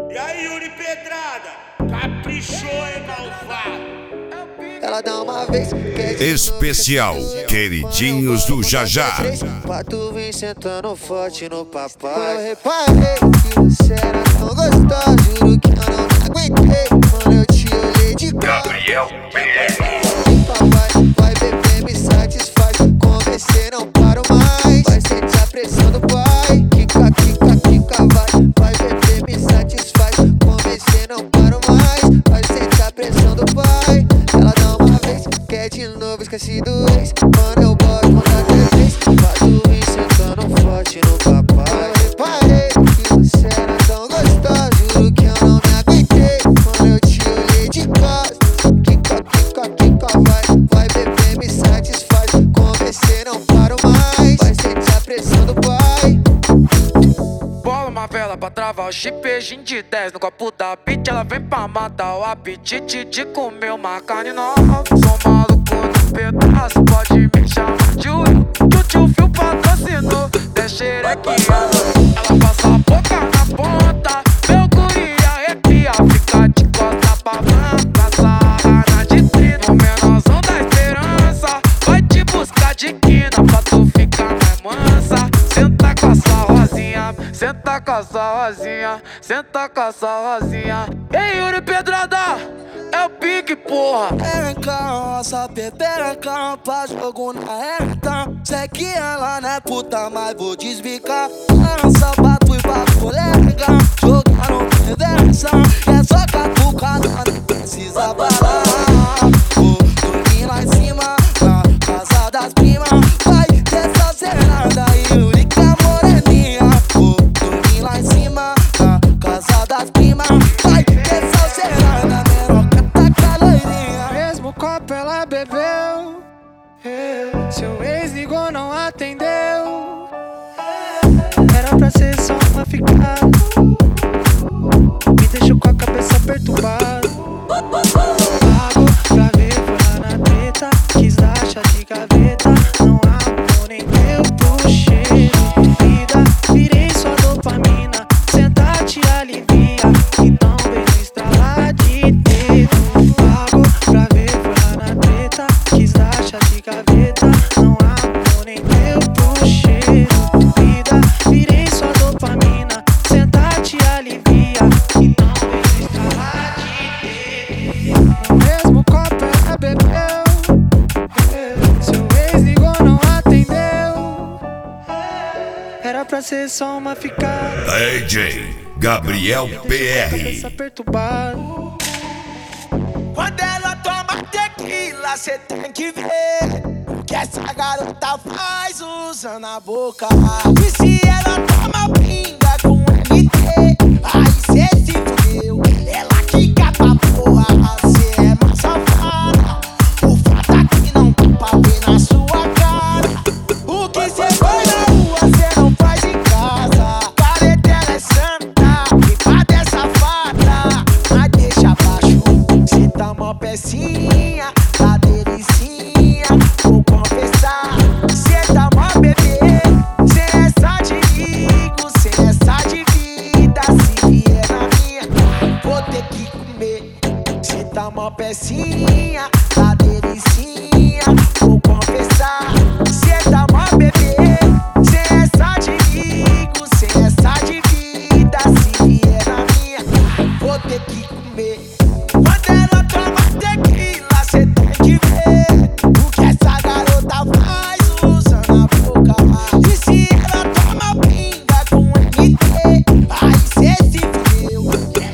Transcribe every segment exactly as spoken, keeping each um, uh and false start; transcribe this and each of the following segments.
E aí, Yuri Pedrada? Caprichou, hein, malvado? Ela dá uma vez, quer Especial Queridinhos do Jajá. Pra tu vir sentando forte no papai. Eu reparei que você era tão gostosa, juro que eu não me aguentei. Quando eu te olhei de Gabriel P R. Papai, vai beber, me satisfaz. Convencer, não paro mais. Vai sentir a pressão do pai. Kika, kika, kika, vai. Vai beber, me satisfaz. Convencer, não paro mais. Vai sentir a pressão do pai. Ela dá uma vez, quer de novo, esqueci do ex. Mano, eu boto conta três. Pra tu vir sentando forte no papai. Eu reparei que você era tão gostosa, juro que eu não me aguentei. Quando eu te olhei de costas. Kika, kika, kika, vai. Vai beber, me satisfaz. Convencer, não paro mais. Vai sentir a pressão do pai. Bola uma vela pra travar o chip, beijinho de dez no copo da beat. Ela vem pra matar o apetite de comer uma carne nova. Sou maluco no pedaço, pode me chamar de Will. Que o tio Fio patrocinou, deixa xerequinha. Ela passa a boca na ponta, meu guri arrepia. Fica de costa pra branca, sarra na de trina. O menorzão da esperança vai te buscar de quina pra tu ficar mais mansa. Senta com a sua rosinha, senta com a sua rosinha, senta com a sua rosinha. Ei, Yuri Pedrada, é o pique, porra. Perencão, essa peperencão pra jogo na reta. Sei que ela não é puta, mas vou desbicar. Lança papo e papo legal, jogar no reversa. É só catucada, não precisa falar. Vou dormir lá em cima, na casa das primas. Vai dessa cenada e Yuri com a moreninha. Vou dormir lá em cima, na casa das primas. Vai dessa cenada, meroca tá com a loirinha. Mesmo copo ela bebeu, seu ex ligou, não atendeu. Era pra ser só uma ficada, me deixou com a cabeça perturbada. Pago pra ver, foi lá na treta, quis dar chá de gaveta. Não amor nem deu pro cheiro de vida. Virei sua dopamina, senta te alivia. Então beijo estralar de dedo. Pago pra ver, foi lá na treta, quis dar chá de gaveta. Não amor nem deu pro cheiro de vida. Virei sua dopamina, senta te alivia. Então beijo estralar de dedo. No mesmo copo ela bebeu, seu ex ligou, não atendeu. Era pra ser só uma ficada, D J Gabriel P R. cabeça perturbada. Quando ela toma tequila, cê tem que ver o que essa garota faz usando a boca. E se ela toma pinga com M T, aí cê se fudeu. Ela quica pra porra, cê é mais safada. O fato é que não dá pra ver na sua cara. O que cê faz na rua, cê não faz em casa. Careta ela é santa, e pá dessa fada. Mas deixa abaixo, cê tá mó pecinha, tá delicinha. Vou confessar, cê tá mó bebê. Cê é só de rico, cê é só de vida. Se vier na minha, vou ter que comer. Cê tá mó pecinha, tá delicinha. Vou confessar, cê tá mó bebê. Cê é só de rico, cê é só de vida. Se vier na minha, vou ter que comer. Quando ela toma tequila, cê tem que ver o que essa garota faz usando a boca. E se ela toma pinga com M T, aí cê se fudeu.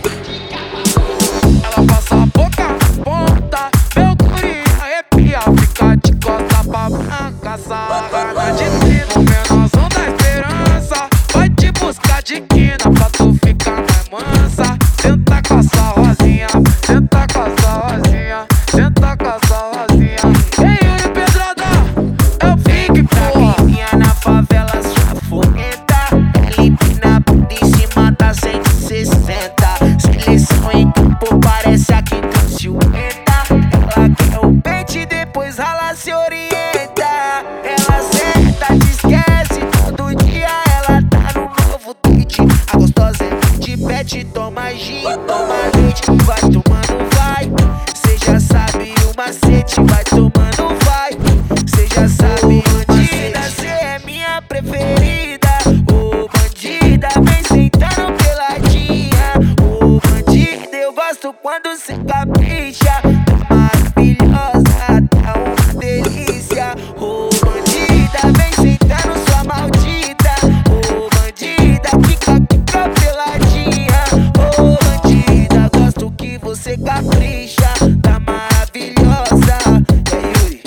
Ela passa a boca na ponta, meu guri arrepia. Fica de costa pra branca, sarra na de trina. O menorzão da esperança vai te buscar de quina pra tu ficar mais mansa. Senta com a sua rosinha, senta com a sua rosinha, senta com a sua rosinha. Ei, Yuri Pedrada, é o pique, porra. Minha na favela, sua forneta. Ela empina bunda em cima da cento e sessenta. Seleção em campo, parece a que tem ciumenta. Ela quer o pente, depois rala se orienta. Ela senta, te esquece, todo dia ela tá no novo date. A gostosa é de pé. sete, toma gin, toma leite, vai tomando, vai. Cê já sabe o macete, vai tomando, vai. Cê já sabe, bandida, cê é minha preferida. Ô bandida, vem sentando peladinha. Ô bandida, eu gosto quando cê capricha. Tá maravilhosa, tá uma delícia. Ô bandida, vem sentando sua maldita. Ô bandida, fica, fica peladinha. Ô bandida, gosto que você capricha. Tá maravilhosa. É Yuri.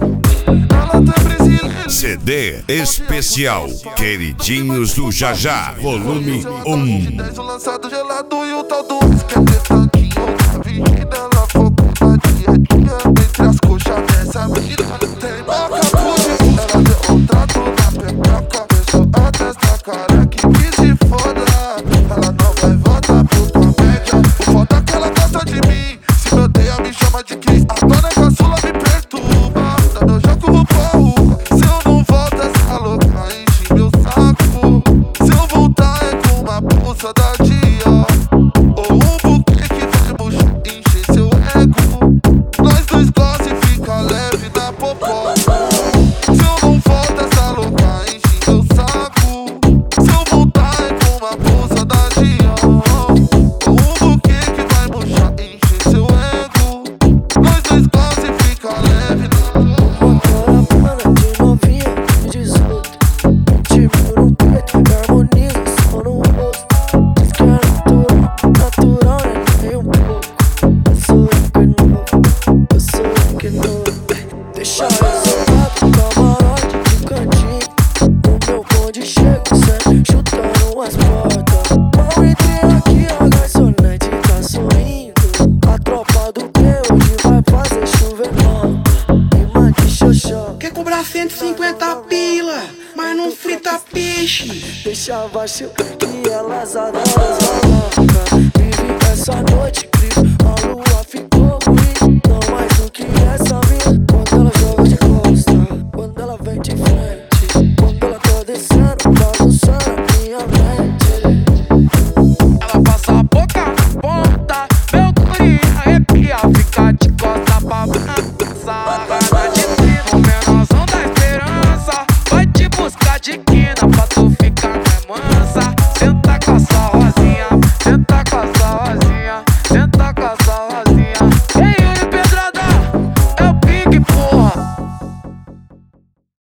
C D especial Queridinhos do Jajá, volume um. O lançado gelado e o tal do esquece tanquinho. A vida ela foca dia a dia entre as coxas dessa vida. Tem boca pude, ela deu um trato na pepeca. Deixou a testa cara que que se foda. Ela não vai voltar pro comédia. O foda é que ela gosta de mim. Se me odeia me chama de Cris. A dona caçula me perturba. Tá no jogo porro. Se eu não volto essa louca enche meu saco. Se eu voltar é com uma pulsa da dia. Ou um buquê que vai murchar, encher seu ego. Nós dois gosta e fica leve na popó. Se eu não volto essa louca enche meu saco. Se eu voltar é com uma pulsa da dia. Ou um buquê que vai murchar, encher seu ego. Nós dois gosta e fica leve na Motora plana de novinha, dezoito. Tipo no peito, harmoniza só no rosto. Diz que é natural, natural, né? Nem um pouco. Eu sou que novo, eu sou que novo. Deixa reservado, camarote de cantinho. No meu bonde chego sempre chutando as portas. Mal entrei aqui, a garçonete tá sorrindo. A tropa do P hoje vai fazer chover mal. Rima de xoxó. Quer cobrar cento e cinquenta pila, mas não frita peixe. Deixa abaixo que elas adoram as malacas. Vive essa noite incrível, a lua ficou ruim.